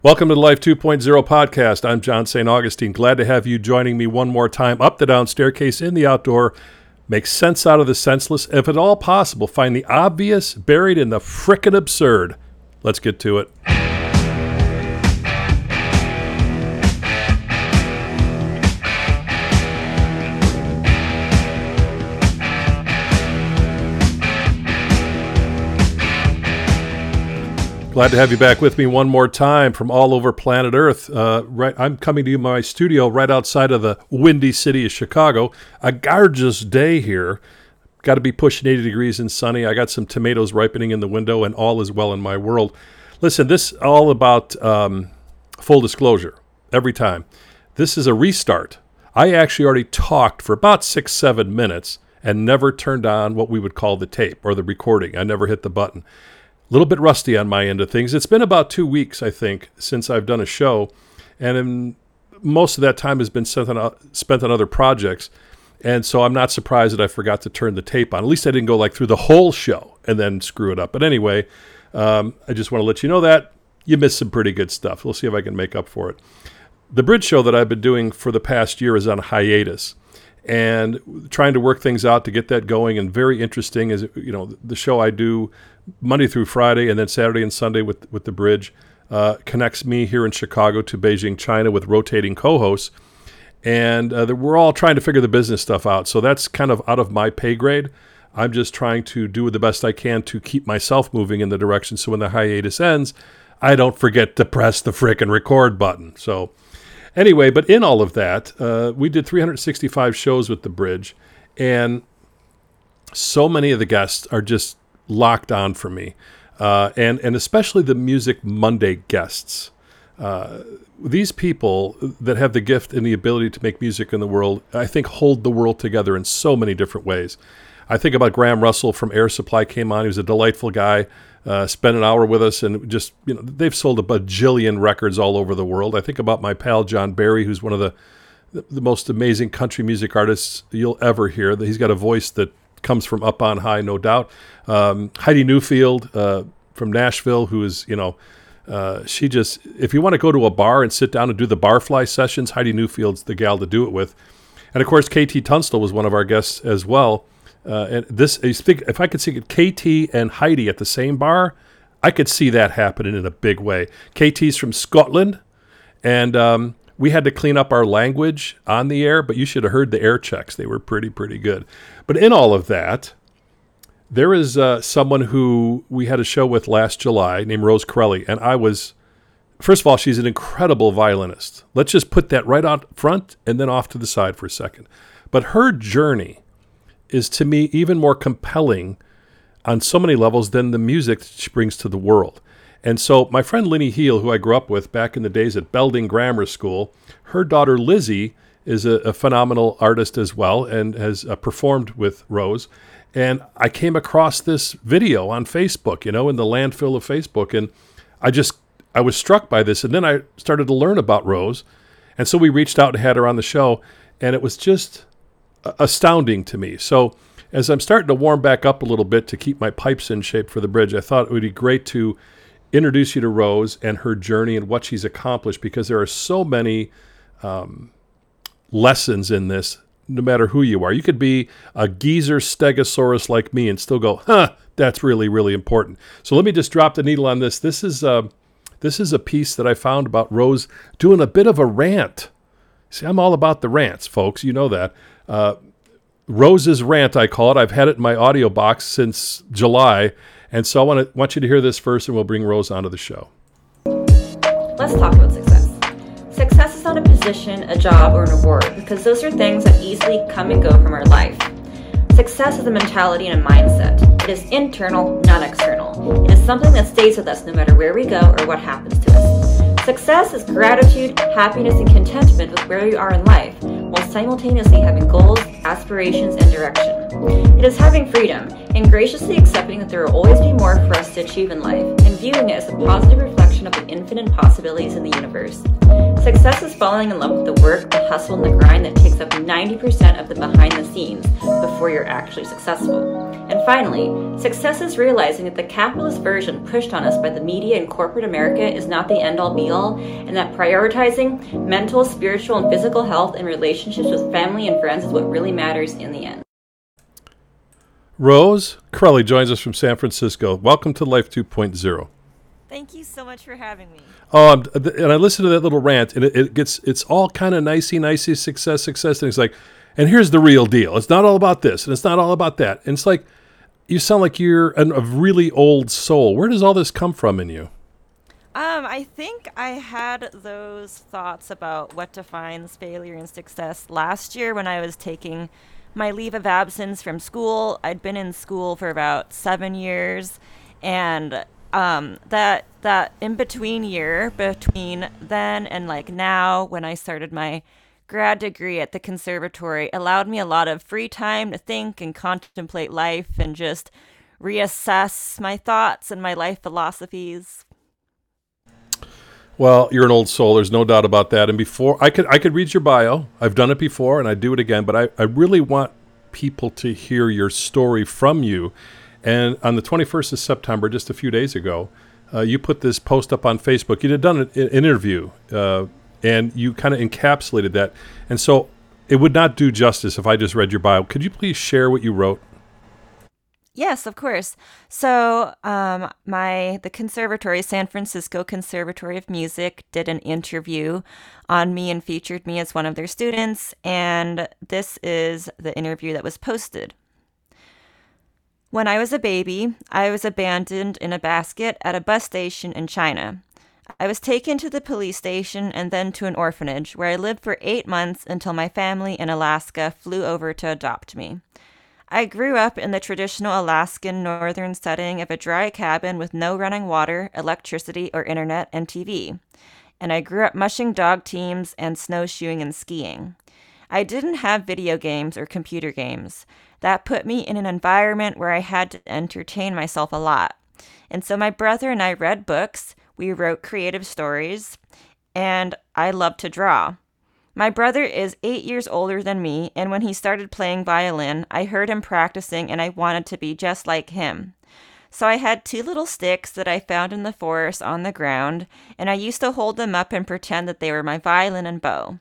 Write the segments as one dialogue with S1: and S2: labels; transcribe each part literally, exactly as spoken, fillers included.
S1: Welcome to the Life two point oh podcast. I'm John Saint Augustine. Glad to have you joining me one more time up the down staircase in the outdoor. Make sense out of the senseless. If at all possible, find the obvious buried in the frickin' absurd. Let's get to it. Glad to have you back with me one more time from all over planet Earth. Uh, right, I'm coming to you in my studio right outside of the windy city of Chicago. A gorgeous day here. Got to be pushing eighty degrees and sunny. I got some tomatoes ripening in the window, and all is well in my world. Listen, this is all about um, full disclosure every time. This is a restart. I actually already talked for about six, seven minutes and never turned on what we would call the tape or the recording. I never hit the button. A little bit rusty on my end of things. It's been about two weeks, I think, since I've done a show, and in, most of that time has been spent on, spent on other projects, and so I'm not surprised that I forgot to turn the tape on. At least I didn't go like through the whole show and then screw it up. But anyway, um, I just want to let you know that you missed some pretty good stuff. We'll see if I can make up for it. The bridge show that I've been doing for the past year is on hiatus, and trying to work things out to get that going. And very interesting is, you know, the show I do Monday through Friday and then Saturday and Sunday with with the bridge uh, connects me here in Chicago to Beijing, China, with rotating co-hosts. And uh, we're all trying to figure the business stuff out. So that's kind of out of my pay grade. I'm just trying to do the best I can to keep myself moving in the direction so when the hiatus ends, I don't forget to press the frickin' record button. So anyway, but in all of that, uh, we did three hundred sixty-five shows with the bridge, and so many of the guests are just locked on for me, uh, and and especially the Music Monday guests. Uh, these people that have the gift and the ability to make music in the world, I think, hold the world together in so many different ways. I think about Graham Russell from Air Supply came on. He was a delightful guy. Uh, spent an hour with us, and just, you know, they've sold a bajillion records all over the world. I think about my pal John Barry, who's one of the the most amazing country music artists you'll ever hear. He's got a voice that comes from up on high, no doubt. Um, Heidi Newfield uh, from Nashville, who is, you know, uh, she just, if you want to go to a bar and sit down and do the barfly sessions, Heidi Newfield's the gal to do it with. And of course, K T Tunstall was one of our guests as well. Uh, and this, if I could see K T and Heidi at the same bar, I could see that happening in a big way. K T's from Scotland, and um, we had to clean up our language on the air, but you should have heard the air checks. They were pretty, pretty good. But in all of that, there is uh, someone who we had a show with last July named Rose Corelli, and I was, first of all, she's an incredible violinist. Let's just put that right out front and then off to the side for a second. But her journey is, to me, even more compelling on so many levels than the music that she brings to the world. And so my friend Linny Heel, who I grew up with back in the days at Belding Grammar School, her daughter Lizzie is a, a phenomenal artist as well and has uh, performed with Rose. And I came across this video on Facebook, you know, in the landfill of Facebook. And I just, I was struck by this. And then I started to learn about Rose. And so we reached out and had her on the show. And it was just astounding to me. So as I'm starting to warm back up a little bit to keep my pipes in shape for the bridge, I thought it would be great to introduce you to Rose and her journey and what she's accomplished, because there are so many um, lessons in this, no matter who you are. You could be a geezer stegosaurus like me and still go, huh, that's really, really important. So let me just drop the needle on this. This is, uh, this is a piece that I found about Rose doing a bit of a rant. See, I'm all about the rants, folks. You know that. Uh, Rose's Rant, I call it. I've had it in my audio box since July. And so I want to want you to hear this first, and we'll bring Rose onto the show.
S2: Let's talk about success. Success is not a position, a job, or an award, because those are things that easily come and go from our life. Success is a mentality and a mindset. It is internal, not external. It is something that stays with us no matter where we go or what happens to us. Success is gratitude, happiness, and contentment with where we are in life, while simultaneously having goals, aspirations, and direction. It is having freedom and graciously accepting that there will always be more for us to achieve in life, and viewing it as a positive reflection of the infinite possibilities in the universe. Success is falling in love with the work, the hustle, and the grind that takes up ninety percent of the behind the scenes before you're actually successful. And finally, success is realizing that the capitalist version pushed on us by the media and corporate America is not the end-all be-all, and that prioritizing mental, spiritual, and physical health and relationships with family and friends is what really matters in the end.
S1: Rose Corelli joins us from San Francisco. Welcome to Life two point oh.
S3: Thank you so much for having me.
S1: Oh, I'm, and I listened to that little rant, and it, it gets, it's all kind of nicey, nicey, success, success, and it's like, and here's the real deal. It's not all about this, and it's not all about that. And it's like, you sound like you're an, a really old soul. Where does all this come from in you?
S3: Um, I think I had those thoughts about what defines failure and success last year when I was taking my leave of absence from school. I'd been in school for about seven years, and um, that that in between year between then and like now, when I started my grad degree at the conservatory, allowed me a lot of free time to think and contemplate life and just reassess my thoughts and my life philosophies.
S1: Well, you're an old soul. There's no doubt about that. And before I could, I could read your bio. I've done it before, and I do it again. But I, I really want people to hear your story from you. And on the twenty-first of September, just a few days ago, uh, you put this post up on Facebook. You had done an, an interview. Uh, And you kind of encapsulated that. And so it would not do justice if I just read your bio. Could you please share what you wrote?
S3: Yes, of course. So um, my the conservatory, San Francisco Conservatory of Music, did an interview on me and featured me as one of their students. And this is the interview that was posted. When I was a baby, I was abandoned in a basket at a bus station in China. I was taken to the police station and then to an orphanage where I lived for eight months until my family in Alaska flew over to adopt me. I grew up in the traditional Alaskan northern setting of a dry cabin with no running water, electricity, or internet and T V. And I grew up mushing dog teams and snowshoeing and skiing. I didn't have video games or computer games. That put me in an environment where I had to entertain myself a lot. And so my brother and I read books. We wrote creative stories, and I love to draw. My brother is eight years older than me, and when he started playing violin, I heard him practicing, and I wanted to be just like him. So I had two little sticks that I found in the forest on the ground, and I used to hold them up and pretend that they were my violin and bow.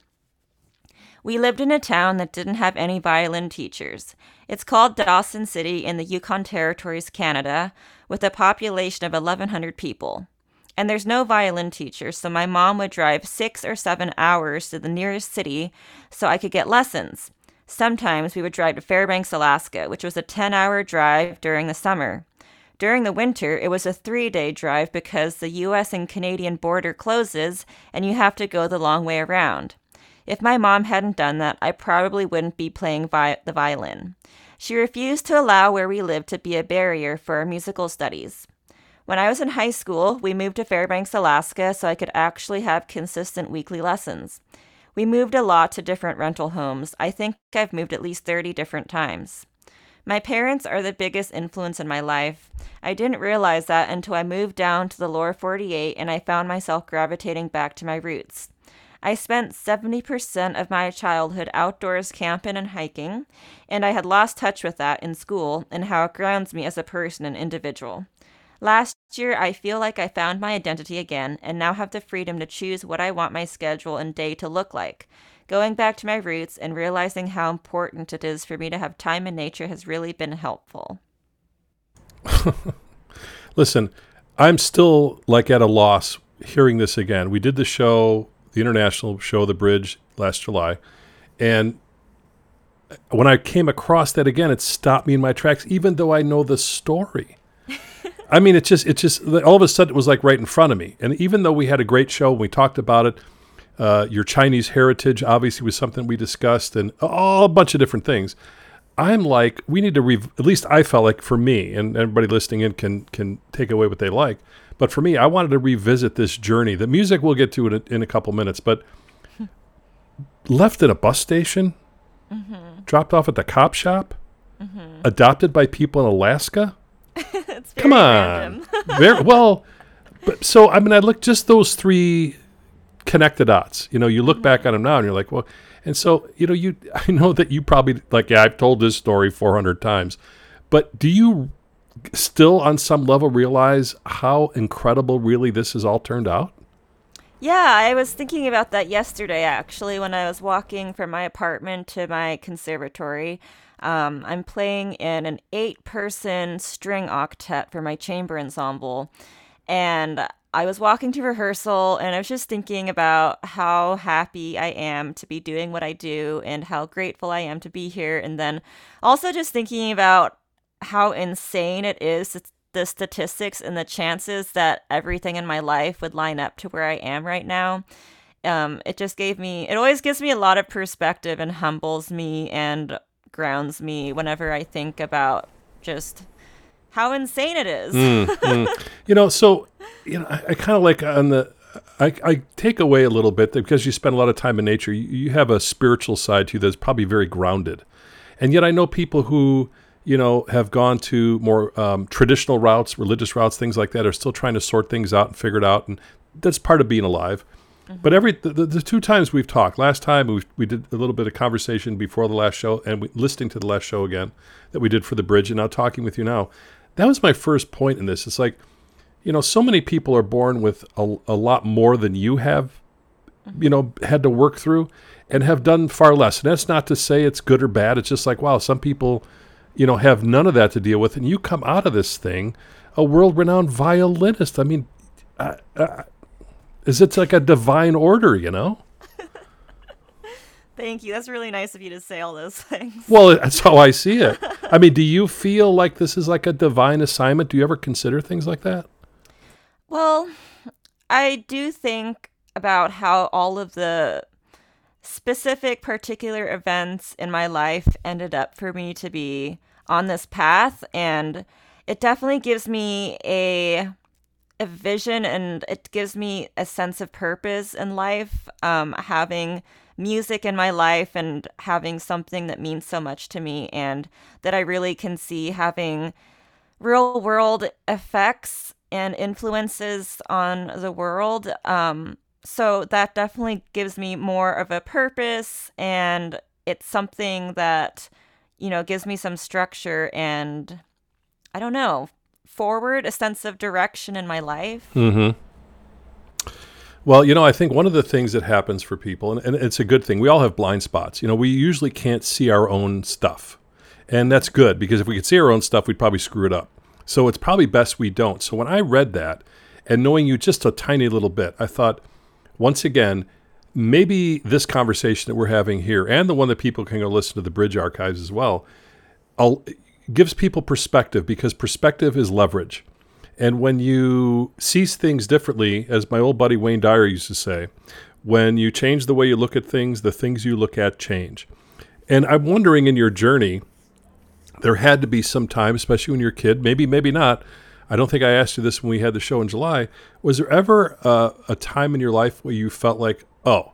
S3: We lived in a town that didn't have any violin teachers. It's called Dawson City in the Yukon Territories, Canada, with a population of eleven hundred people. And there's no violin teacher, so my mom would drive six or seven hours to the nearest city so I could get lessons. Sometimes we would drive to Fairbanks, Alaska, which was a ten-hour drive during the summer. During the winter, it was a three-day drive because the U S and Canadian border closes and you have to go the long way around. If my mom hadn't done that, I probably wouldn't be playing vi- the violin. She refused to allow where we lived to be a barrier for our musical studies. When I was in high school, we moved to Fairbanks, Alaska, so I could actually have consistent weekly lessons. We moved a lot to different rental homes. I think I've moved at least thirty different times. My parents are the biggest influence in my life. I didn't realize that until I moved down to the lower forty-eight and I found myself gravitating back to my roots. I spent seventy percent of my childhood outdoors camping and hiking, and I had lost touch with that in school and how it grounds me as a person and individual. Last year, I feel like I found my identity again and now have the freedom to choose what I want my schedule and day to look like. Going back to my roots and realizing how important it is for me to have time in nature has really been helpful.
S1: Listen, I'm still like at a loss hearing this again. We did the show, the international show, The Bridge, last July, and when I came across that again, it stopped me in my tracks, even though I know the story. I mean, it just, it just, all of a sudden it was like right in front of me. And even though we had a great show, we talked about it, uh, your Chinese heritage obviously was something we discussed and all a bunch of different things. I'm like, we need to, rev- at least I felt like for me, and everybody listening in can, can take away what they like. But for me, I wanted to revisit this journey. The music we'll get to in a, in a couple minutes, but left at a bus station, mm-hmm. dropped off at the cop shop, mm-hmm. adopted by people in Alaska.
S3: It's very
S1: Come on. very, well, but so, I mean, I look just those three connect the dots. You know, you look mm-hmm. back on them now and you're like, well, and so, you know, you, I know that you probably, like, yeah, I've told this story four hundred times, But do you still on some level realize how incredible really this has all turned out?
S3: Yeah, I was thinking about that yesterday actually when I was walking from my apartment to my conservatory. Um, I'm playing in an eight person string octet for my chamber ensemble. And I was walking to rehearsal and I was just thinking about how happy I am to be doing what I do and how grateful I am to be here. And then also just thinking about how insane it is, the statistics and the chances that everything in my life would line up to where I am right now. Um, it just gave me, it always gives me a lot of perspective and humbles me and grounds me whenever I think about just how insane it is.
S1: mm, mm. You know, so, you know, I, I kind of like on the, I, I take away a little bit that because you spend a lot of time in nature, you, you have a spiritual side to you that's probably very grounded. And yet I know people who, you know, have gone to more um, traditional routes, religious routes, things like that, are still trying to sort things out and figure it out. And that's part of being alive. Mm-hmm. But every the, the two times we've talked, last time we we did a little bit of conversation before the last show and we, listening to the last show again that we did for the bridge and now talking with you now. That was my first point in this. It's like, you know, so many people are born with a, a lot more than you have, mm-hmm. you know, had to work through and have done far less. And that's not to say it's good or bad. It's just like, wow, some people, you know, have none of that to deal with. And you come out of this thing a world-renowned violinist. I mean, uh, uh, is it like a divine order, you know?
S3: Thank you. That's really nice of you to say all those things.
S1: Well, that's how I see it. I mean, do you feel like this is like a divine assignment? Do you ever consider things like that?
S3: Well, I do think about how all of the specific particular events in my life ended up for me to be on this path, and it definitely gives me a a vision and it gives me a sense of purpose in life, um, having music in my life and having something that means so much to me and that I really can see having real world effects and influences on the world. Um, so that definitely gives me more of a purpose, and it's something that, you know, gives me some structure and, I don't know, forward, a sense of direction in my life.
S1: Mm-hmm. Well, you know, I think one of the things that happens for people, and, and it's a good thing, we all have blind spots. You know, we usually can't see our own stuff. And that's good, because if we could see our own stuff, we'd probably screw it up. So it's probably best we don't. So when I read that, and knowing you just a tiny little bit, I thought, once again, maybe this conversation that we're having here, and the one that people can go listen to the Bridge archives as well, I'll, gives people perspective, because perspective is leverage. And when you see things differently, as my old buddy Wayne Dyer used to say, when you change the way you look at things, the things you look at change. And I'm wondering, in your journey, there had to be some time, especially when you're a kid, maybe, maybe not. I don't think I asked you this when we had the show in July. Was there ever uh, a time in your life where you felt like, oh,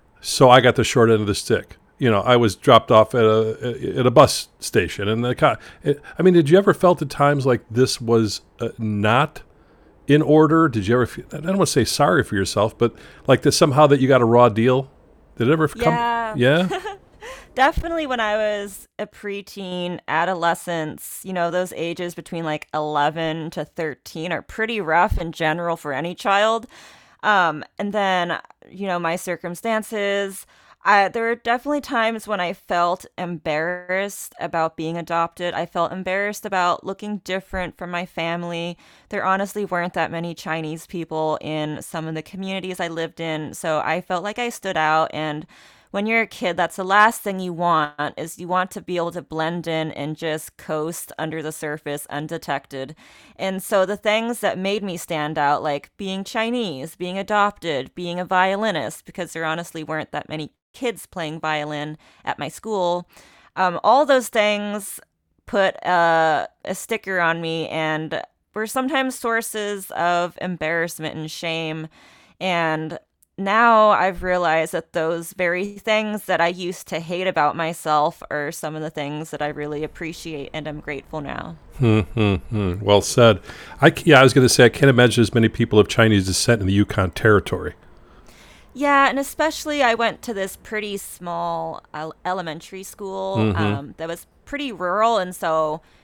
S1: so I got the short end of the stick? You know, I was dropped off at a at a bus station, and the car. I mean, did you ever felt at times like this was uh, not in order? Did you ever? Feel, I don't want to say sorry for yourself, but like that somehow that you got a raw deal. Did it ever come?
S3: Yeah.
S1: Yeah.
S3: Definitely when I was a preteen, adolescence, you know, those ages between like eleven to thirteen are pretty rough in general for any child. Um, and then, you know, my circumstances. I, there were definitely times when I felt embarrassed about being adopted. I felt embarrassed about looking different from my family. There honestly weren't that many Chinese people in some of the communities I lived in, so I felt like I stood out. And when you're a kid, that's the last thing you want, is you want to be able to blend in and just coast under the surface undetected. And so the things that made me stand out, like being Chinese, being adopted, being a violinist, because there honestly weren't that many kids playing violin at my school, um, all those things put a, a sticker on me and were sometimes sources of embarrassment and shame. And now I've realized that those very things that I used to hate about myself are some of the things that I really appreciate and I'm grateful now.
S1: Hmm, hmm, hmm. Well said. I, yeah, I was going to say, I can't imagine as many people of Chinese descent in the Yukon Territory.
S3: Yeah, and especially I went to this pretty small uh, elementary school
S1: Mm-hmm.
S3: um, that was pretty rural, and so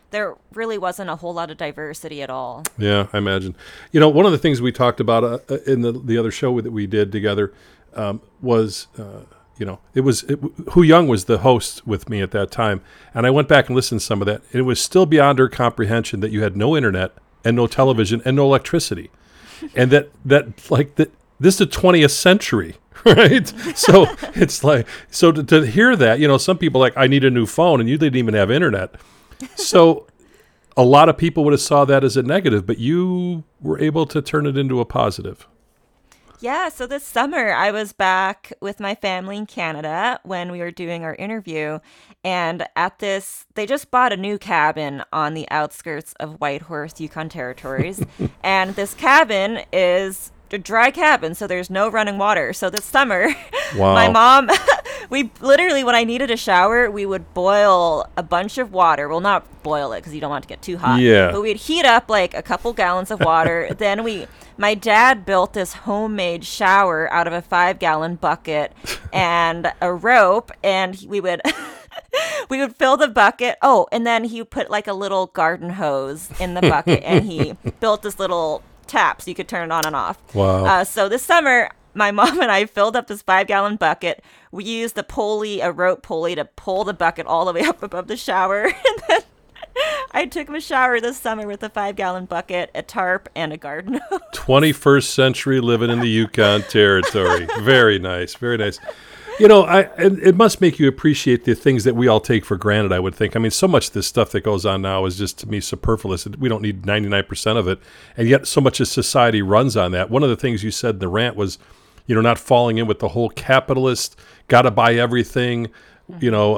S3: there really wasn't a whole lot of diversity at all.
S1: Yeah, I imagine. You know, one of the things we talked about uh, in the the other show that we did together um, was, uh, you know, it was it, Hu Young was the host with me at that time, and I went back and listened to some of that, and it was still beyond her comprehension that you had no internet and no television and no electricity, and that that like that this is the twentieth century. Right. So it's like, so to, to hear that, you know, some people like, I need a new phone, and you didn't even have internet. So a lot of people would have saw that as a negative, but you were able to turn it into a positive.
S3: Yeah, so this summer I was back with my family in Canada when we were doing our interview. And at this, they just bought a new cabin on the outskirts of Whitehorse, Yukon Territories. And this cabin is a dry cabin, so there's no running water. So this summer,
S1: Wow.
S3: my mom, we literally, when I needed a shower, we would boil a bunch of water. Well, not boil it because you don't want it to get too hot.
S1: Yeah.
S3: But we'd heat up like a couple gallons of water. Then we, my dad built this homemade shower out of a five gallon bucket and a rope, and we would. We would fill the bucket. Oh, and then he put like a little garden hose in the bucket, and he built this little tap so you could turn it on and off.
S1: Wow.
S3: Uh, so this summer, my mom and I filled up this five gallon bucket. We used a pulley, a rope pulley, to pull the bucket all the way up above the shower. And then I took a shower this summer with a five gallon bucket, a tarp, and a garden hose.
S1: twenty-first century living in the Yukon Territory. Very nice. Very nice. You know, I it, it must make you appreciate the things that we all take for granted, I would think. I mean, so much of this stuff that goes on now is just, to me, superfluous. We don't need ninety-nine percent of it. And yet so much of society runs on that. One of the things you said in the rant was, you know, not falling in with the whole capitalist, got to buy everything. You know,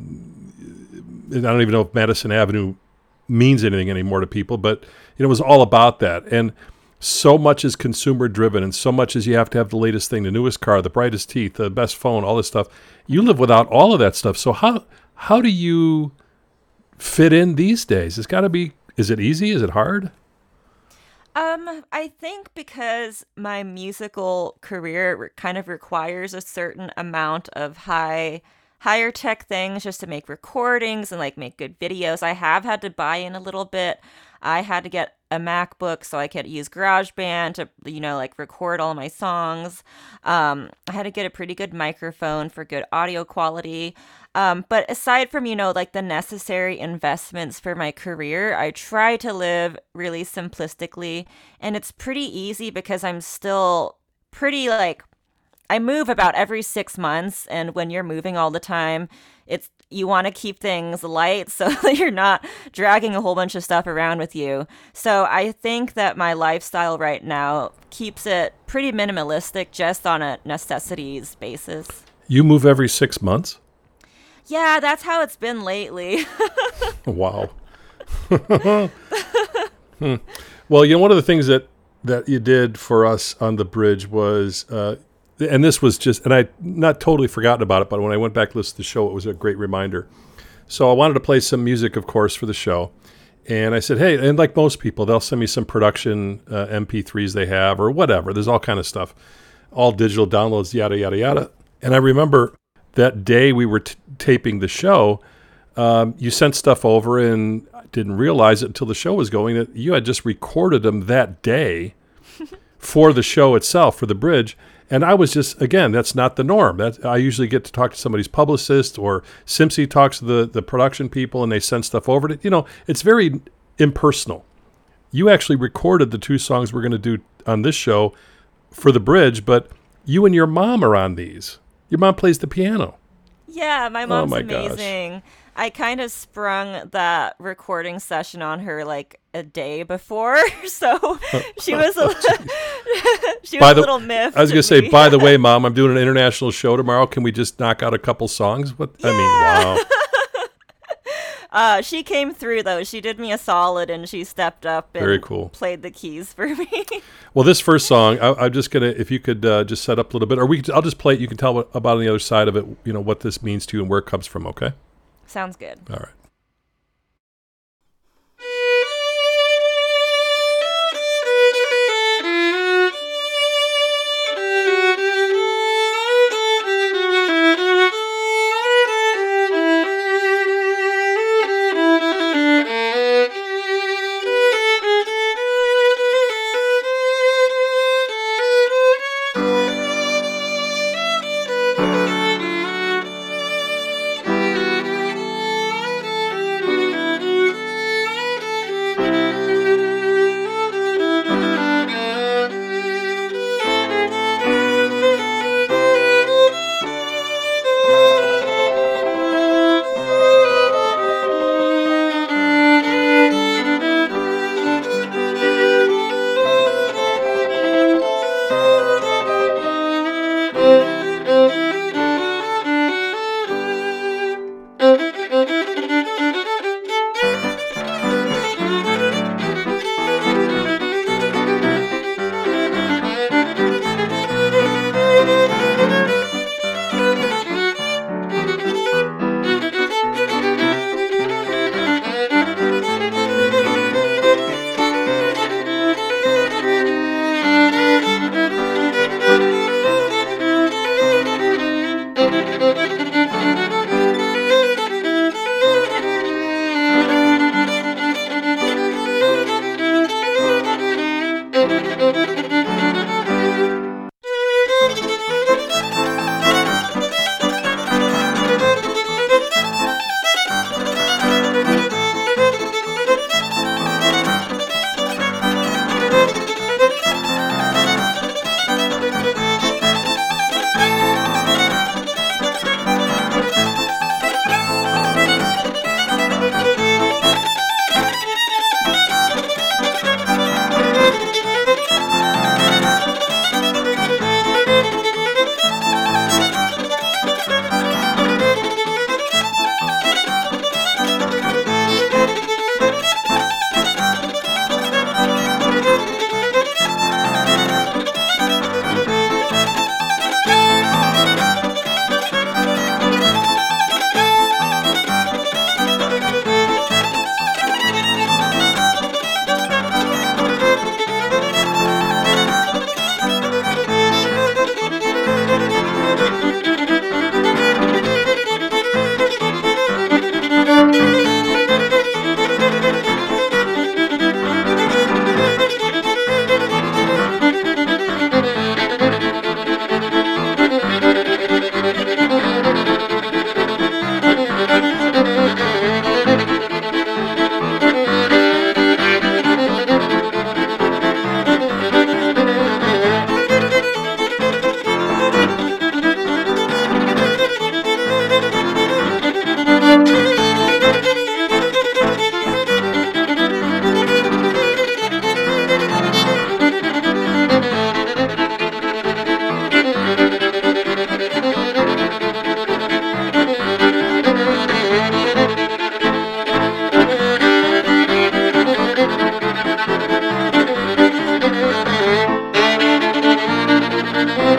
S1: um, I don't even know if Madison Avenue means anything anymore to people, but you know, it was all about that. And so much is consumer driven, and so much is you have to have the latest thing, the newest car, the brightest teeth, the best phone, all this stuff. You live without all of that stuff. So how how do you fit in these days? It's got to be, is it easy? Is it hard?
S3: Um, I think because my musical career re- kind of requires a certain amount of high, higher tech things just to make recordings and like make good videos. I have had to buy in a little bit. I had to get a MacBook so I could use GarageBand to, you know, like record all my songs. Um, I had to get a pretty good microphone for good audio quality. Um, but aside from, you know, like the necessary investments for my career, I try to live really simplistically. And it's pretty easy because I'm still pretty like, I move about every six months. And when you're moving all the time, it's, you want to keep things light so that you're not dragging a whole bunch of stuff around with you. So I think that my lifestyle right now keeps it pretty minimalistic, just on a necessities basis.
S1: You move every six months?
S3: Yeah, that's how it's been lately.
S1: Wow. hmm. Well, you know, one of the things that, that you did for us on the bridge was, uh, and this was just, and I not totally forgotten about it, but when I went back to listen to the show, it was a great reminder. So I wanted to play some music, of course, for the show. And I said, hey, and like most people, they'll send me some production uh, M P threes they have or whatever. There's all kind of stuff, all digital downloads, yada, yada, yada. And I remember that day we were t- taping the show, um, you sent stuff over, and I didn't realize it until the show was going that you had just recorded them that day for the show itself, for the bridge. And I was just, again, that's not the norm. That I usually get to talk to somebody's publicist, or Simpsy talks to the, the production people and they send stuff over to, you know, it's very impersonal. You actually recorded the two songs we're going to do on this show for the bridge, but you and your mom are on these. Your mom plays the piano.
S3: Yeah, my mom's
S1: Oh my
S3: amazing.
S1: gosh.
S3: I kind of sprung that recording session on her like a day before, so she was a she was
S1: By
S3: a
S1: the-
S3: little miffed.
S1: I was going
S3: at
S1: to say,
S3: me.
S1: by the way, Mom, I'm doing an international show tomorrow. Can we just knock out a couple songs? What I mean, wow.
S3: Uh, she came through though. She did me a solid, and she stepped up and
S1: Very cool.
S3: played the keys for me.
S1: Well, this first song, I, I'm just gonna, if you could uh, just set up a little bit, or we, could, I'll just play it. You can tell what, about on the other side of it, you know, what this means to you and where it comes from. Okay.
S3: Sounds good.
S1: All right.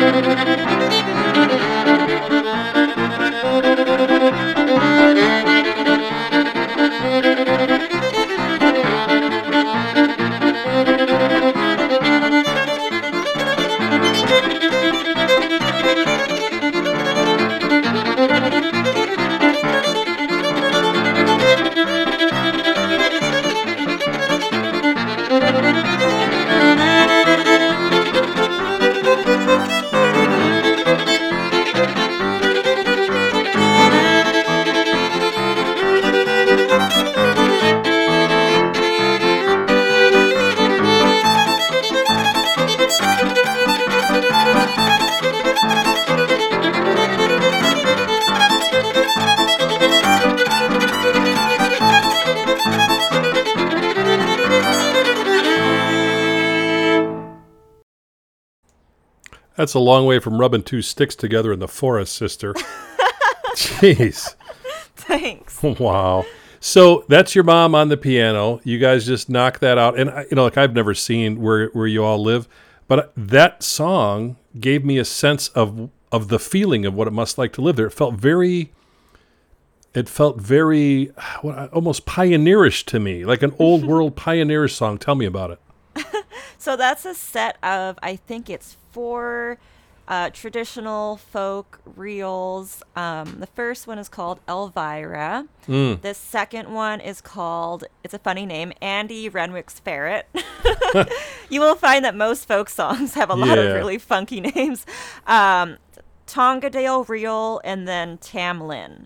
S1: That's a long way from rubbing two sticks together in the forest, sister. Jeez.
S3: Thanks.
S1: Wow. So that's your mom on the piano. You guys just knock that out. And, you know, like I've never seen where, where you all live, but that song gave me a sense of of the feeling of what it must like to live there. It felt very, it felt very, what, almost pioneerish to me, like an old world pioneerish song. Tell me about it.
S3: So that's a set of, I think it's four uh, traditional folk reels. Um, the first one is called Elvira.
S1: Mm.
S3: The second one is called, it's a funny name, Andy Renwick's Ferret. You will find that most folk songs have a lot
S1: Yeah.
S3: of really funky names. Um, Tongadale Reel, and then Tamlin.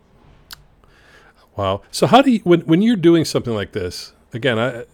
S1: Wow. So how do you, when, when you're doing something like this, again, I,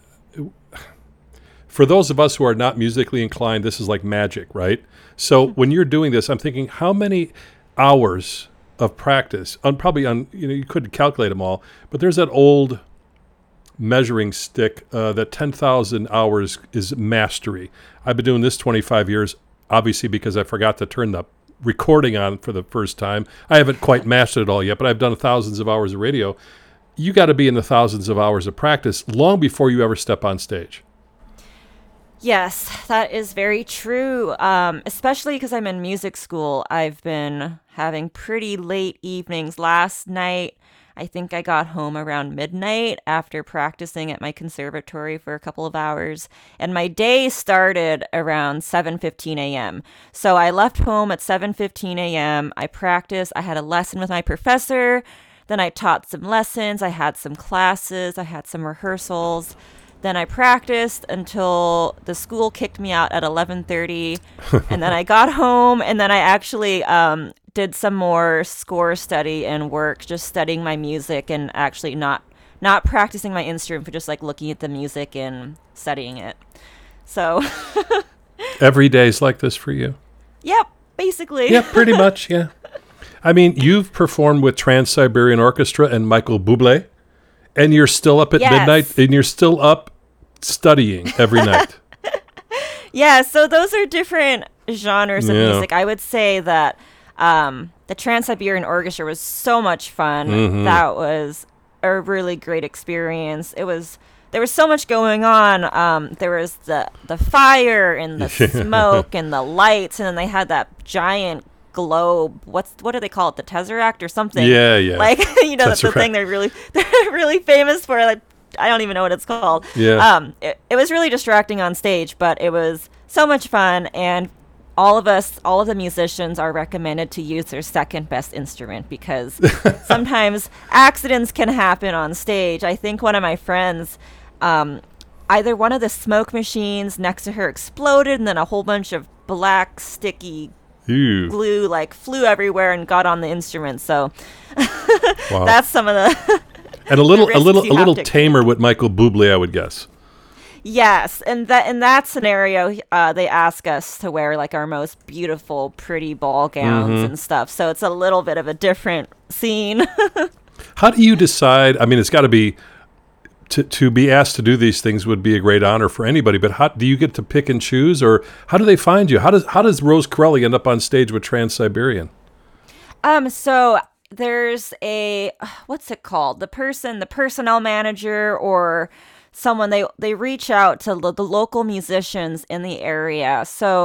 S1: for those of us who are not musically inclined, this is like magic, right? So when you're doing this, I'm thinking, how many hours of practice, on probably on, you know, you couldn't calculate them all, but there's that old measuring stick uh, that ten thousand hours is mastery. I've been doing this twenty-five years, obviously because I forgot to turn the recording on for the first time. I haven't quite mastered it all yet, but I've done thousands of hours of radio. You got to be in the thousands of hours of practice long before you ever step on stage.
S3: Yes, that is very true. Um, especially because I'm in music school. I've been having pretty late evenings. Last night, I think I got home around midnight after practicing at my conservatory for a couple of hours. And my day started around seven fifteen a.m. So I left home at seven fifteen a.m. I practiced. I had a lesson with my professor. Then I taught some lessons. I had some classes. I had some rehearsals. Then I practiced until the school kicked me out at eleven thirty, and then I got home, and then I actually um, did some more score study and work, just studying my music and actually not not practicing my instrument, but just like looking at the music and studying it. So,
S1: Every day's like this for you?
S3: yep, basically.
S1: Yeah, pretty much, yeah. I mean, you've performed with Trans-Siberian Orchestra and Michael Bublé, and you're still up at
S3: Yes.
S1: midnight, and you're still up studying every night.
S3: Yeah, so those are different genres of
S1: Yeah.
S3: music. I would say that um, the Trans-Siberian Orchestra was so much fun.
S1: Mhm.
S3: That was a really great experience. It was there was so much going on. Um, there was the the fire and the smoke and the lights, and then they had that giant globe. What's what do they call it? The Tesseract or something?
S1: Yeah, yeah.
S3: Like you know, that's the
S1: Tesseract.
S3: thing they're really they're really famous for. Like I don't even know what it's called.
S1: Yeah.
S3: Um, it, it was really distracting on stage, but it was so much fun, and all of us, all of the musicians are recommended to use their second best instrument because sometimes accidents can happen on stage. I think one of my friends, um, either one of the smoke machines next to her exploded, and then a whole bunch of black sticky
S1: Ew.
S3: glue like flew everywhere and got on the instrument. So
S1: Wow.
S3: that's some of the
S1: and a little, a
S3: risks
S1: little, a
S3: you have
S1: little
S3: to-
S1: tamer with Michael Bublé, I would guess.
S3: Yes, and that in that scenario, uh, they ask us to wear like our most beautiful, pretty ball gowns
S1: Mhm.
S3: and stuff. So it's a little bit of a different scene.
S1: How do you decide? I mean, it's got to be to to be asked to do these things would be a great honor for anybody. But how do you get to pick and choose, or how do they find you? How does how does Rose Corelli end up on stage with Trans-Siberian?
S3: um, so there's a what's it called? The person, the personnel manager, or someone they they reach out to lo- the local musicians in the area. So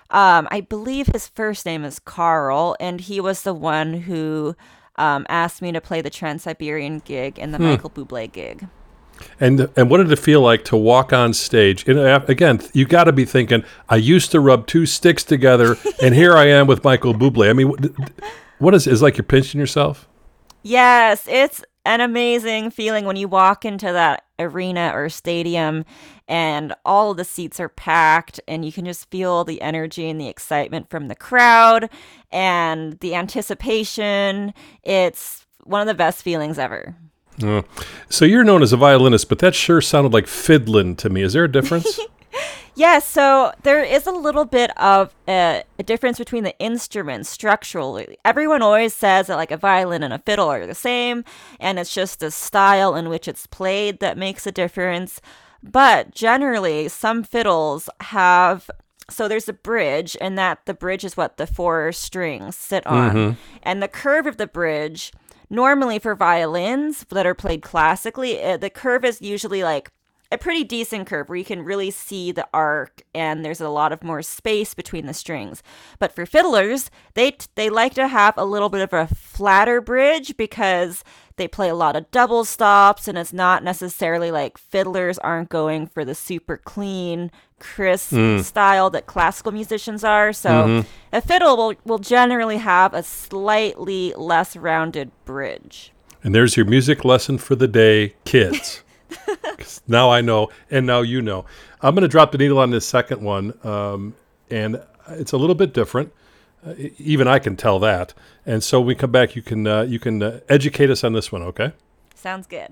S3: Um, I believe his first name is Carl, and he was the one who um, asked me to play the Trans-Siberian gig and the
S1: Hmm.
S3: Michael Bublé gig.
S1: And and what did it feel like to walk on stage? And uh, again, you got to be thinking, I used to rub two sticks together, and here I am with Michael Bublé. I mean, what, what is is like you're pinching yourself?
S3: Yes, it's an amazing feeling when you walk into that arena or stadium and all of the seats are packed and you can just feel the energy and the excitement from the crowd and the anticipation. It's one of the best feelings ever.
S1: Uh, so you're known as a violinist, but that sure sounded like fiddling to me. Is there a difference?
S3: Yes, so there is a little bit of a, a difference between the instruments structurally. Everyone always says that like a violin and a fiddle are the same, and it's just the style in which it's played that makes a difference. But generally, some fiddles have, so there's a bridge, and that the bridge is what the four strings sit on.
S1: Mhm.
S3: And the curve of the bridge, normally for violins that are played classically, uh, the curve is usually like a pretty decent curve where you can really see the arc and there's a lot of more space between the strings. But for fiddlers, they t- they like to have a little bit of a flatter bridge because they play a lot of double stops and it's not necessarily like fiddlers aren't going for the super clean, crisp
S1: Mm.
S3: style that classical musicians are. So
S1: Mhm.
S3: a fiddle will, will generally have a slightly less rounded bridge.
S1: And there's your music lesson for the day, kids. 'Cause now I know, and now you know. I'm going to drop the needle on this second one, um, and it's a little bit different. Uh, e- even I can tell that. And so when we come back, you can uh, you can uh, educate us on this one, okay?
S3: Sounds good.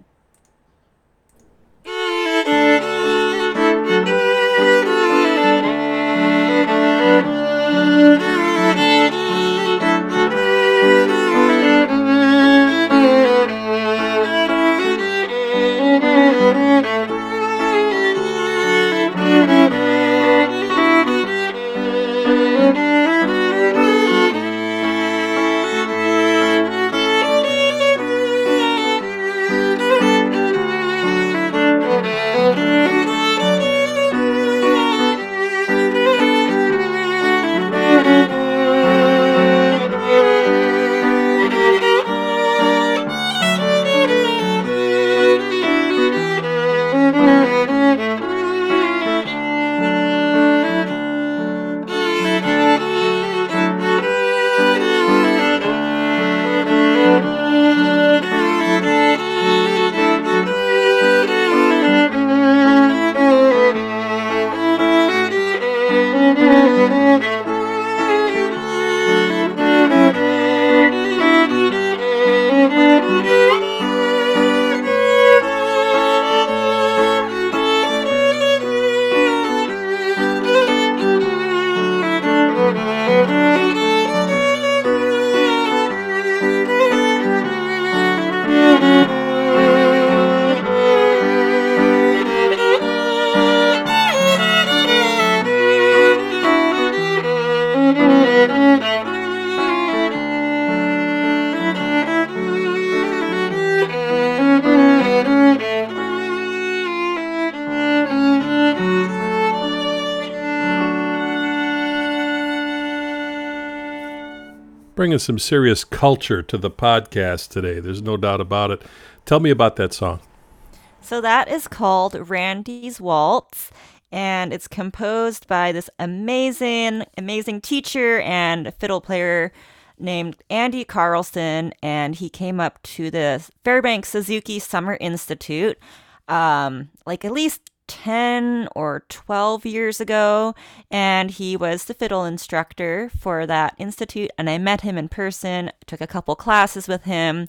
S1: Bringing some serious culture to the podcast today. There's no doubt about it. Tell me about that song.
S3: So that is called Randy's Waltz, and it's composed by this amazing, amazing teacher and fiddle player named Andy Carlson, and he came up to the Fairbanks Suzuki Summer Institute um, like at least ten or twelve years ago, and he was the fiddle instructor for that institute, and I met him in person, took a couple classes with him,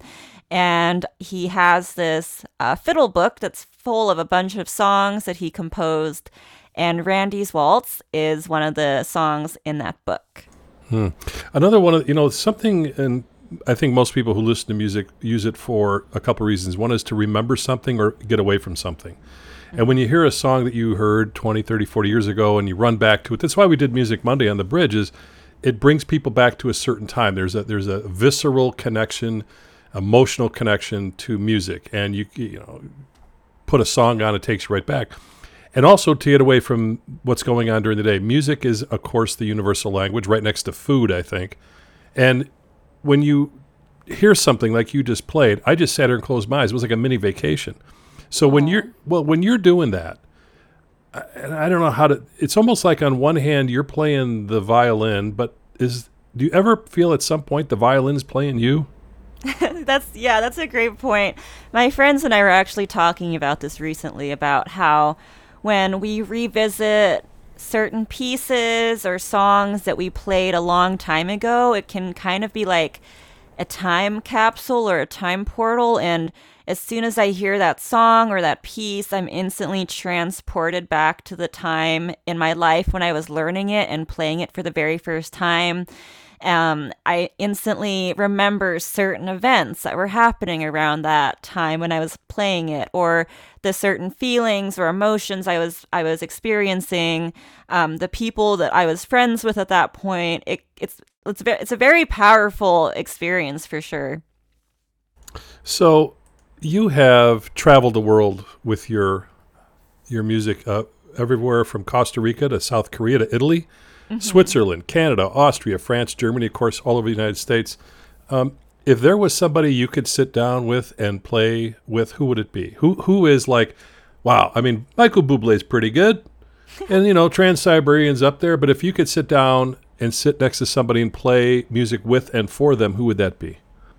S3: and he has this uh, fiddle book that's full of a bunch of songs that he composed, and Randy's Waltz is one of the songs in that book.
S1: Hmm. Another one of, you know, something, and I think most people who listen to music use it for a couple reasons. One is to remember something or get away from something. And when you hear a song that you heard twenty, thirty, forty years ago and you run back to it, that's why we did Music Monday on the Bridge, is it brings people back to a certain time. There's a there's a visceral connection, emotional connection to music. And you you know, put a song on, it takes you right back. And also to get away from what's going on during the day. Music is, of course, the universal language, right next to food, I think. And when you hear something like you just played, I just sat here and closed my eyes. It was like a mini vacation. So when you're well, when you're doing that, and I don't know how to. It's almost like on one hand you're playing the violin, but is do you ever feel at some point the violin's playing you?
S3: That's yeah, that's a great point. My friends and I were actually talking about this recently about how when we revisit certain pieces or songs that we played a long time ago, it can kind of be like a time capsule or a time portal. And as soon as I hear that song or that piece, I'm instantly transported back to the time in my life when I was learning it and playing it for the very first time. Um, I instantly remember certain events that were happening around that time when I was playing it, or the certain feelings or emotions I was I was experiencing, um, the people that I was friends with at that point. It, it's it's ve- it's a very powerful experience for sure.
S1: So you have traveled the world with your your music, uh, everywhere from Costa Rica to South Korea to Italy. Mm-hmm. Switzerland, Canada, Austria, France, Germany, of course, all over the United States. Um, if there was somebody you could sit down with and play with, who would it be? Who Who is like, wow, I mean, Michael Bublé's pretty good, and, you know, Trans-Siberian's up there, but if you could sit down and sit next to somebody and play music with and for them, who would that be?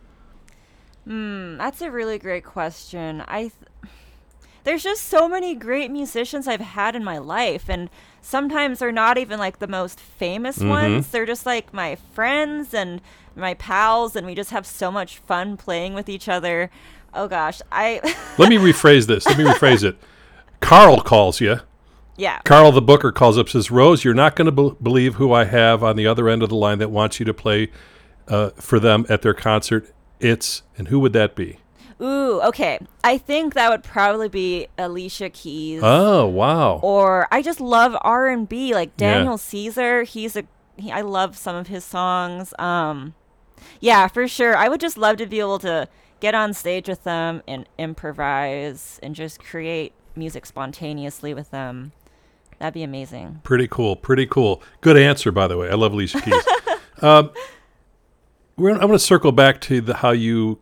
S3: Hmm, that's a really great question. I... Th- There's just so many great musicians I've had in my life, and sometimes they're not even like the most famous mm-hmm. ones. They're just like my friends and my pals, and we just have so much fun playing with each other. Oh gosh, I
S1: Let me rephrase this. Let me rephrase it. Carl calls you.
S3: Yeah.
S1: Carl the booker calls up, says, Rose, you're not going to be- believe who I have on the other end of the line that wants you to play uh, for them at their concert. It's, and who would that be?
S3: Ooh, okay. I think that would probably be Alicia Keys.
S1: Oh, wow.
S3: Or I just love R and B, like Daniel
S1: Yeah.
S3: Caesar. He's a he, I love some of his songs. Um, yeah, for sure. I would just love to be able to get on stage with them and improvise and just create music spontaneously with them. That'd be amazing.
S1: Pretty cool. Pretty cool. Good answer, by the way. I love Alicia Keys. um, we're, I'm going to circle back to the how you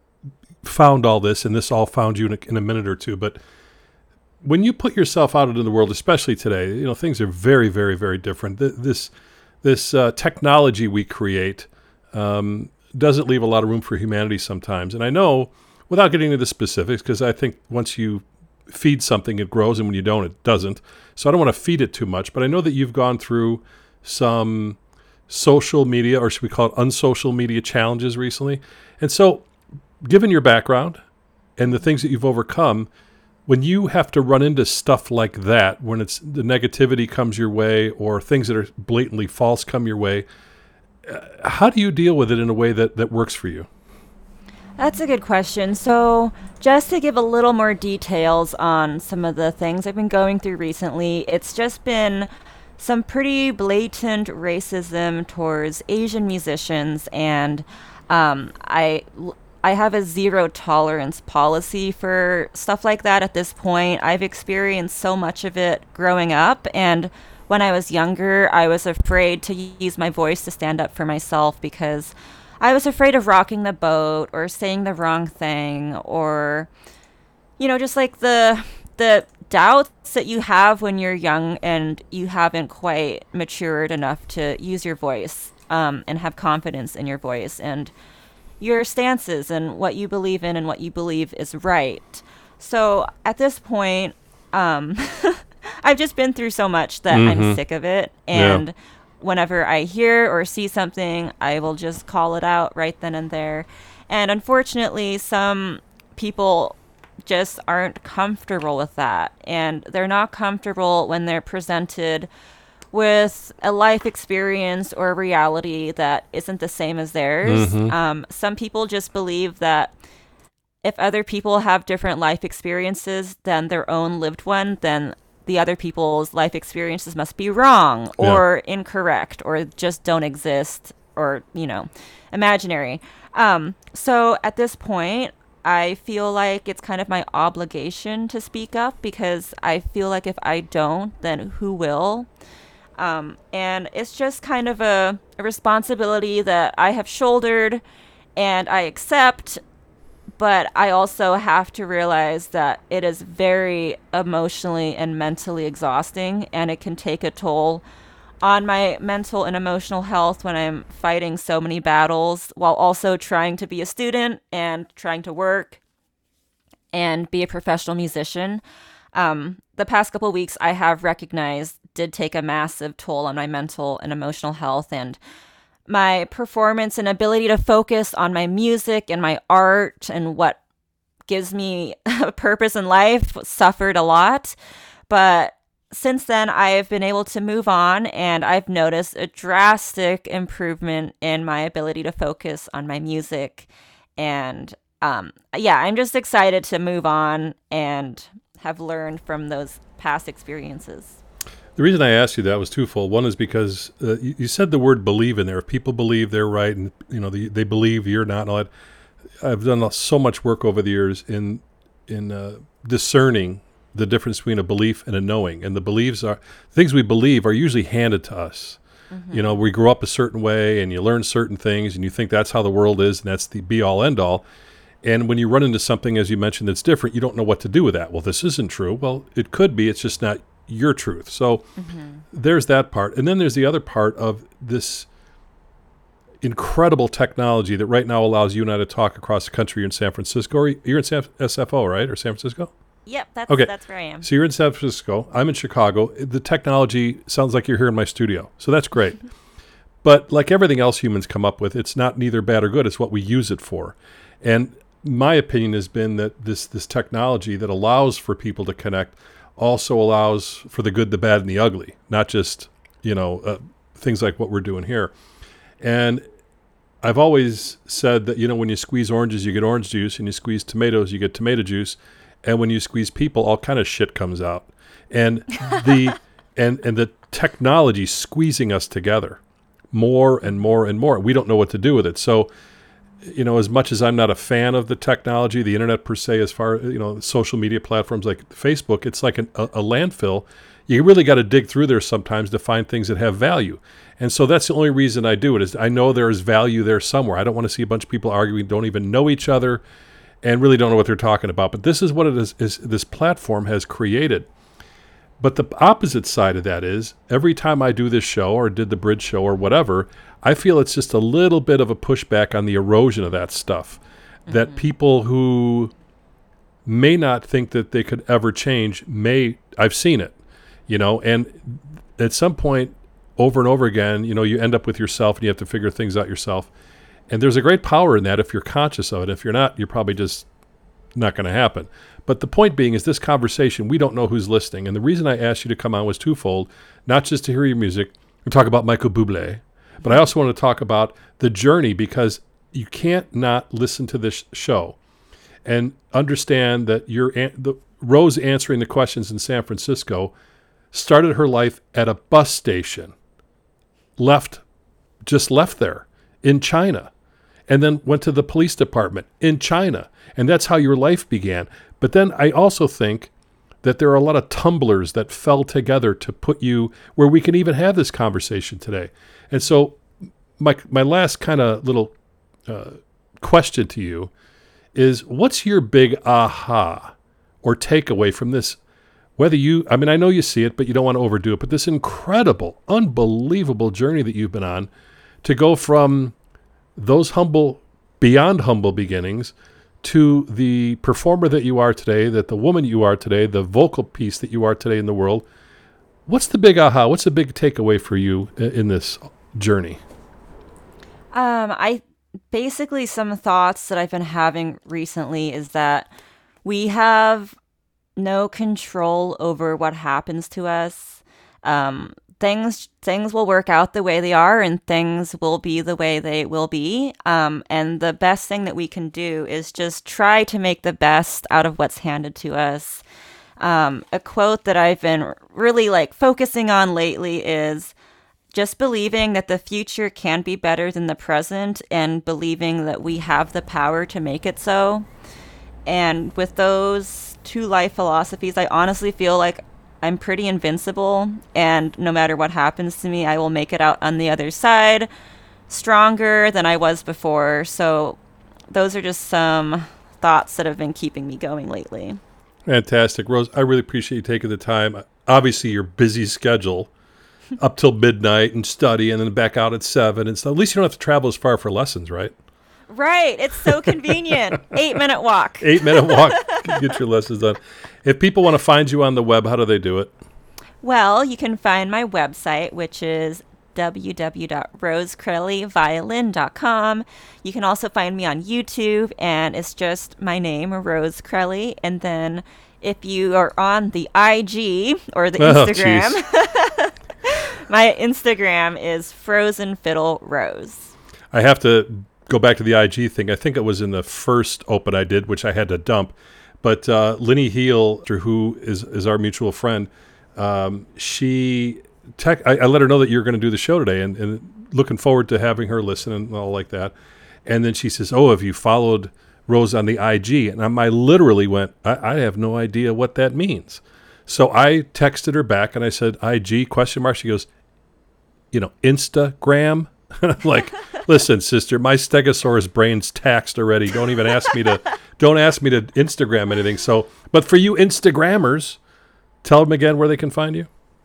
S1: found all this, and this all found you in a, in a minute or two. But when you put yourself out into the world, especially today, you know, things are very, very, very different. Th- This this uh, technology we create um, doesn't leave a lot of room for humanity sometimes. And I know, without getting into the specifics, because I think once you feed something, it grows, and when you don't, it doesn't. So I don't want to feed it too much. But I know that you've gone through some social media, or should we call it unsocial media challenges recently. And so given your background and the things that you've overcome, when you have to run into stuff like that, when it's the negativity comes your way or things that are blatantly false come your way, uh, how do you deal with it in a way that, that works for you?
S3: That's a good question. So just to give a little more details on some of the things I've been going through recently, it's just been some pretty blatant racism towards Asian musicians, and um, I... I have a zero tolerance policy for stuff like that at this point. I've experienced so much of it growing up, and when I was younger, I was afraid to use my voice to stand up for myself because I was afraid of rocking the boat or saying the wrong thing, or, you know, just like the the doubts that you have when you're young and you haven't quite matured enough to use your voice um, and have confidence in your voice and your stances and what you believe in and what you believe is right. So at this point, um, I've just been through so much that mm-hmm. I'm sick of it. And yeah. whenever I hear or see something, I will just call it out right then and there. And unfortunately, some people just aren't comfortable with that. And they're not comfortable when they're presented with a life experience or a reality that isn't the same as theirs. Mm-hmm. Um, some people just believe that if other people have different life experiences than their own lived one, then the other people's life experiences must be wrong or yeah. incorrect or just don't exist or, you know, imaginary. Um, so at this point, I feel like it's kind of my obligation to speak up because I feel like if I don't, then who will? Um, and it's just kind of a, a responsibility that I have shouldered and I accept, but I also have to realize that it is very emotionally and mentally exhausting, and it can take a toll on my mental and emotional health when I'm fighting so many battles while also trying to be a student and trying to work and be a professional musician. Um, the past couple of weeks I have recognized did take a massive toll on my mental and emotional health, and my performance and ability to focus on my music and my art and what gives me a purpose in life suffered a lot. But since then, I've been able to move on, and I've noticed a drastic improvement in my ability to focus on my music. And um, yeah, I'm just excited to move on and have learned from those past experiences.
S1: The reason I asked you that was twofold. One is because uh, you, you said the word believe in there. If people believe they're right and you know they, they believe you're not and all that. I've done so much work over the years in in uh, discerning the difference between a belief and a knowing. And the beliefs are things we believe are usually handed to us. Mm-hmm. You know, we grew up a certain way and you learn certain things and you think that's how the world is and that's the be all end all. And when you run into something, as you mentioned, that's different, you don't know what to do with that. Well, this isn't true. Well, it could be. It's just not your truth. So mm-hmm. there's that part. And then there's the other part of this incredible technology that right now allows you and I to talk across the country. You're in San Francisco. Or you're in San, S F O, right? Or San Francisco?
S3: Yep, that's
S1: okay.
S3: that's where I am.
S1: So you're in San Francisco. I'm in Chicago. The technology sounds like you're here in my studio. So that's great. But like everything else humans come up with, it's not neither bad or good. It's what we use it for. And my opinion has been that this this technology that allows for people to connect also allows for the good, the bad, and the ugly, not just, you know, uh, things like what we're doing here. And I've always said that, you know, when you squeeze oranges, you get orange juice, and you squeeze tomatoes, you get tomato juice. And when you squeeze people, all kind of shit comes out. And the and and the technology squeezing us together more and more and more. We don't know what to do with it. So, you know, as much as I'm not a fan of the technology, the internet per se, as far, you know, social media platforms like Facebook, it's like an, a, a landfill. You really got to dig through there sometimes to find things that have value. And so that's the only reason I do it, is I know there is value there somewhere. I don't want to see a bunch of people arguing, don't even know each other, and really don't know what they're talking about. But this is what it is, is this platform has created. But the opposite side of that is, every time I do this show or did the bridge show or whatever, I feel it's just a little bit of a pushback on the erosion of that stuff. Mm-hmm. That people who may not think that they could ever change may, I've seen it, you know, and at some point over and over again, you know, you end up with yourself and you have to figure things out yourself. And there's a great power in that if you're conscious of it. If you're not, you're probably just not going to happen. But the point being is, this conversation, we don't know who's listening. And the reason I asked you to come on was twofold, not just to hear your music and talk about Michael Bublé, but I also want to talk about the journey, because you can't not listen to this show and understand that you're an- the Rose answering the questions in San Francisco started her life at a bus station, left, just left there in China, and then went to the police department in China. And that's how your life began. But then I also think that there are a lot of tumblers that fell together to put you where we can even have this conversation today. And so my my last kind of little uh, question to you is, what's your big aha or takeaway from this? Whether you, I mean, I know you see it, but you don't want to overdo it, but this incredible, unbelievable journey that you've been on to go from those humble, beyond humble beginnings to the performer that you are today, that the woman you are today, the vocal piece that you are today in the world. What's the big aha? What's the big takeaway for you in this journey?
S3: Um, I basically, some thoughts that I've been having recently is that we have no control over what happens to us. Um, things things will work out the way they are, and things will be the way they will be. Um, and the best thing that we can do is just try to make the best out of what's handed to us. Um, a quote that I've been really like focusing on lately is just believing that the future can be better than the present, and believing that we have the power to make it so. And with those two life philosophies, I honestly feel like I'm pretty invincible. And no matter what happens to me, I will make it out on the other side stronger than I was before. So those are just some thoughts that have been keeping me going lately.
S1: Fantastic. Rose, I really appreciate you taking the time. Obviously, your busy schedule up till midnight and study and then back out at seven. And so at least you don't have to travel as far for lessons, right?
S3: Right. It's so convenient. Eight minute walk.
S1: Eight minute walk. Get your lessons done. If people want to find you on the web, how do they do it?
S3: Well, you can find my website, which is w w w dot rose crelly violin dot com. You can also find me on YouTube, and it's just my name, Rose Crelly. And then if you are on the I G or the Instagram,
S1: oh,
S3: my Instagram is Frozen Fiddle Rose.
S1: I have to go back to the I G thing. I think it was in the first open I did, which I had to dump. But uh, Linny Heel, who is, is our mutual friend, um, she tech, I, I let her know that you're going to do the show today, and, and looking forward to having her listen and all like that. And then she says, "Oh, have you followed Rose on the I G?" And I, I literally went, I, I have no idea what that means. So I texted her back and I said, "I G question mark." She goes, "You know, Instagram." And I'm like, "Listen, sister, my Stegosaurus brain's taxed already. Don't even ask me to, don't ask me to Instagram anything." So, but for you Instagrammers, tell them again where they can find you.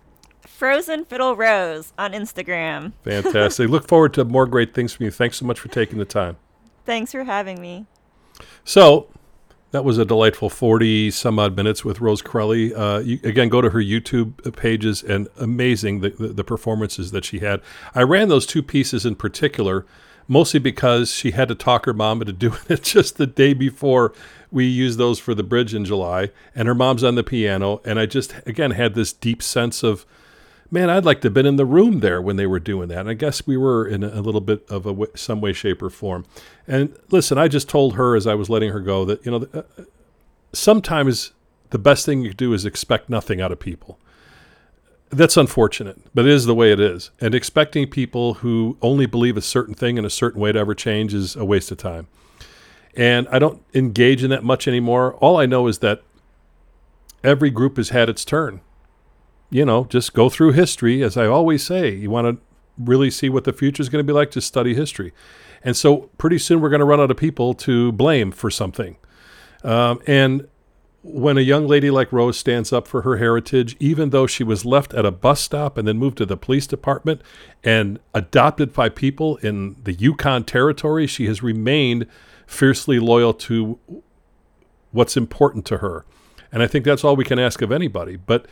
S3: Frozen Fiddle Rose on Instagram.
S1: Fantastic. Look forward to more great things from you. Thanks so much for taking the time.
S3: Thanks for having me.
S1: So that was a delightful forty some odd minutes with Rose Crelly. Uh, you, again, go to her YouTube pages, and amazing the, the, the performances that she had. I ran those two pieces in particular, mostly because she had to talk her mom into doing it just the day before we used those for the bridge in July. And her mom's on the piano. And I just, again, had this deep sense of, man, I'd like to have been in the room there when they were doing that. And I guess we were in a, a little bit of a w- some way, shape, or form. And listen, I just told her as I was letting her go that, you know, uh, sometimes the best thing you can do is expect nothing out of people. That's unfortunate, but it is the way it is. And expecting people who only believe a certain thing in a certain way to ever change is a waste of time. And I don't engage in that much anymore. All I know is that every group has had its turn. You know, just go through history. As I always say, you want to really see what the future is going to be like, just study history. And so pretty soon we're going to run out of people to blame for something. Um, and when a young lady like Rose stands up for her heritage, even though she was left at a bus stop and then moved to the police department and adopted by people in the Yukon Territory, she has remained fiercely loyal to what's important to her. And I think that's all we can ask of anybody. But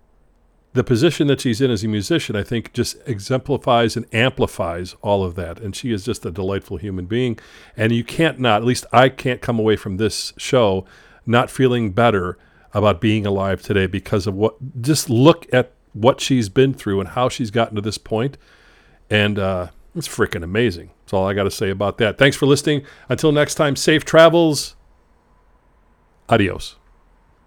S1: the position that she's in as a musician, I think, just exemplifies and amplifies all of that. And she is just a delightful human being. And you can't not, at least I can't come away from this show not feeling better about being alive today because of what, just look at what she's been through and how she's gotten to this point. And uh, it's freaking amazing. That's all I got to say about that. Thanks for listening. Until next time, safe travels. Adios.